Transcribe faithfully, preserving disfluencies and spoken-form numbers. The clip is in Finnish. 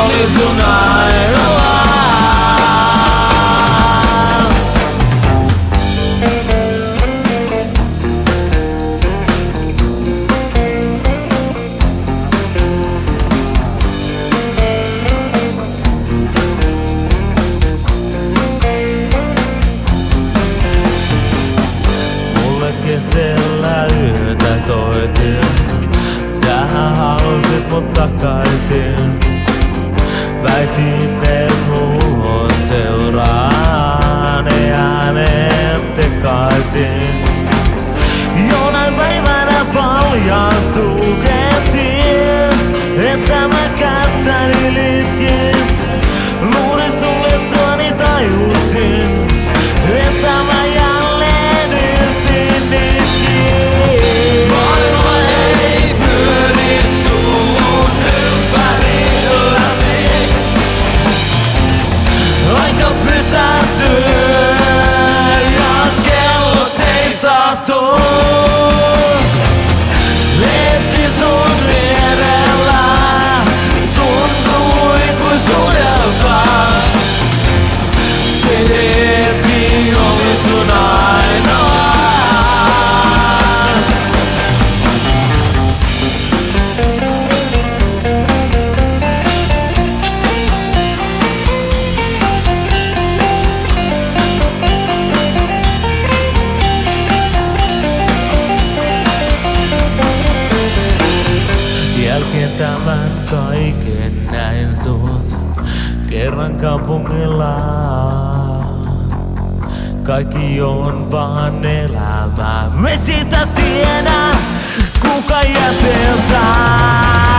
oli sun ainoa. Keskellä yötä soitin, sähän halusit mut takaisin. Väitin, et muuhun seuraan, ei hänet tekaisin. Jonain päivänä paljastuu kenties, että mä kättäni litkin. Luulin suljettuani tajusin, että mä jälleen yksin itkin. Maailma ei pyöri sun ympärilläsi. Aika pysähtyy ja kello seisahtuu. Hetki sun vierellä tuntui kuin sudelta. Se hetki oli sun ainoa. Jälkeen tämän kaiken näin sut kerran kaupungilla. Kaikki on vaan elämää. Me sitä tiedä, kuka jätetään.